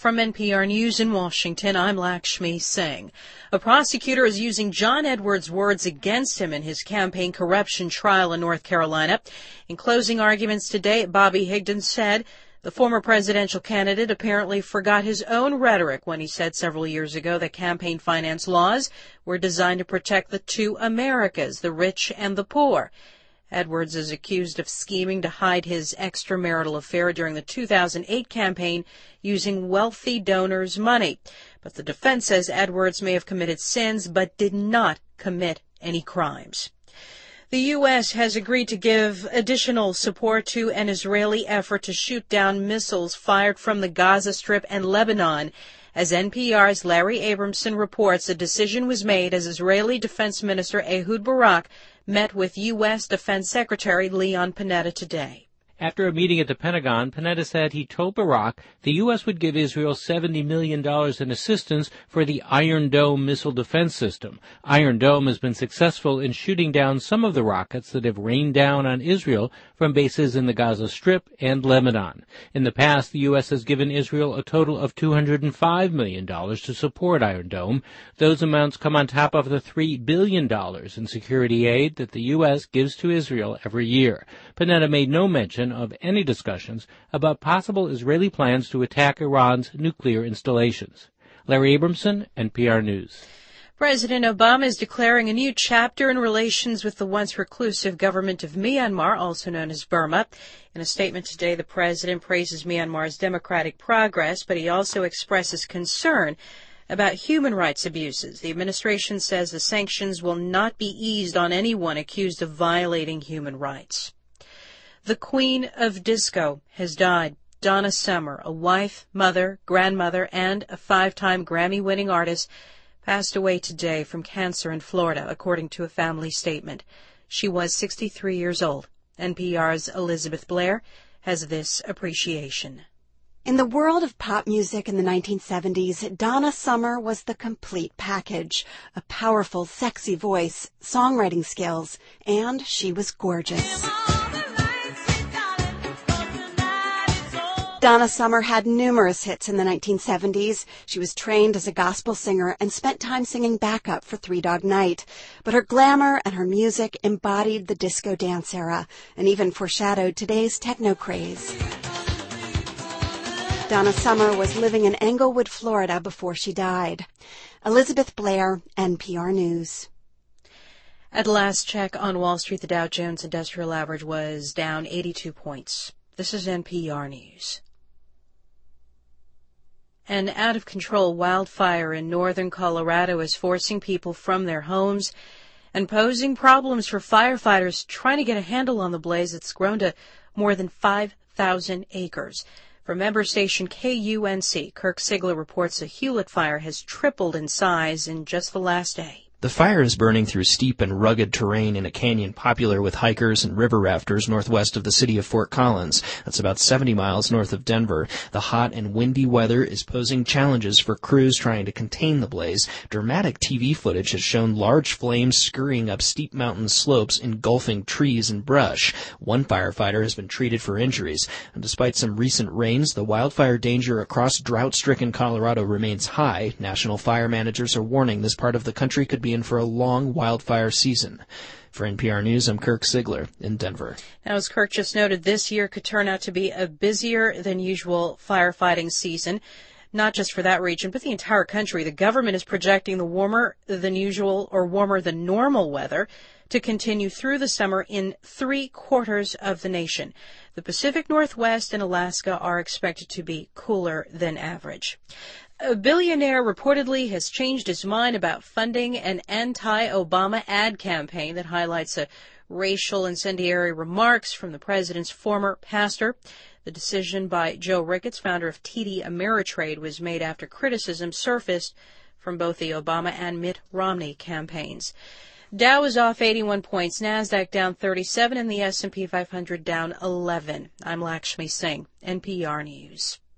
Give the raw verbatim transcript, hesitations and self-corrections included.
From N P R News in Washington, I'm Lakshmi Singh. A prosecutor is using John Edwards' words against him in his campaign corruption trial in North Carolina. In closing arguments today, Bobby Higdon said the former presidential candidate apparently forgot his own rhetoric when he said several years ago that campaign finance laws were designed to protect the two Americas, the rich and the poor. Edwards is accused of scheming to hide his extramarital affair during the two thousand eight campaign using wealthy donors' money. But the defense says Edwards may have committed sins but did not commit any crimes. The U S has agreed to give additional support to an Israeli effort to shoot down missiles fired from the Gaza Strip and Lebanon. As N P R's Larry Abramson reports, the decision was made as Israeli Defense Minister Ehud Barak met with U S Defense Secretary Leon Panetta today. After a meeting at the Pentagon, Panetta said he told Barak the U S would give Israel seventy million dollars in assistance for the Iron Dome missile defense system. Iron Dome has been successful in shooting down some of the rockets that have rained down on Israel from bases in the Gaza Strip and Lebanon. In the past, the U S has given Israel a total of two hundred five million dollars to support Iron Dome. Those amounts come on top of the three billion dollars in security aid that the U S gives to Israel every year. Panetta made no mention of any discussions about possible Israeli plans to attack Iran's nuclear installations. Larry Abramson, N P R News. President Obama is declaring a new chapter in relations with the once reclusive government of Myanmar, also known as Burma. In a statement today, the president praises Myanmar's democratic progress, but he also expresses concern about human rights abuses. The administration says the sanctions will not be eased on anyone accused of violating human rights. The Queen of Disco has died. Donna Summer, a wife, mother, grandmother, and a five-time Grammy-winning artist, passed away today from cancer in Florida, according to a family statement. She was sixty-three years old. N P R's Elizabeth Blair has this appreciation. In the world of pop music in the nineteen seventies, Donna Summer was the complete package. A powerful, sexy voice, songwriting skills, and she was gorgeous. Donna Summer had numerous hits in the nineteen seventies. She was trained as a gospel singer and spent time singing backup for Three Dog Night. But her glamour and her music embodied the disco dance era and even foreshadowed today's techno craze. Donna Summer was living in Englewood, Florida before she died. Elizabeth Blair, N P R News. At last check on Wall Street, the Dow Jones Industrial Average was down eighty-two points. This is N P R News. An out-of-control wildfire in northern Colorado is forcing people from their homes and posing problems for firefighters trying to get a handle on the blaze that's grown to more than five thousand acres. From member station K U N C, Kirk Sigler reports the Hewlett fire has tripled in size in just the last day. The fire is burning through steep and rugged terrain in a canyon popular with hikers and river rafters northwest of the city of Fort Collins. That's about seventy miles north of Denver. The hot and windy weather is posing challenges for crews trying to contain the blaze. Dramatic T V footage has shown large flames scurrying up steep mountain slopes, engulfing trees and brush. One firefighter has been treated for injuries. And despite some recent rains, the wildfire danger across drought-stricken Colorado remains high. National fire managers are warning this part of the country could be in for a long wildfire season. For N P R News, I'm Kirk Sigler in Denver. Now, as Kirk just noted, this year could turn out to be a busier than usual firefighting season, not just for that region, but the entire country. The government is projecting the warmer than usual or warmer than normal weather to continue through the summer in three quarters of the nation. The Pacific Northwest and Alaska are expected to be cooler than average. A billionaire reportedly has changed his mind about funding an anti-Obama ad campaign that highlights a racial incendiary remarks from the president's former pastor. The decision by Joe Ricketts, founder of T D Ameritrade, was made after criticism surfaced from both the Obama and Mitt Romney campaigns. Dow is off eighty-one points, NASDAQ down thirty-seven, and the S and P five hundred down eleven. I'm Lakshmi Singh, N P R News.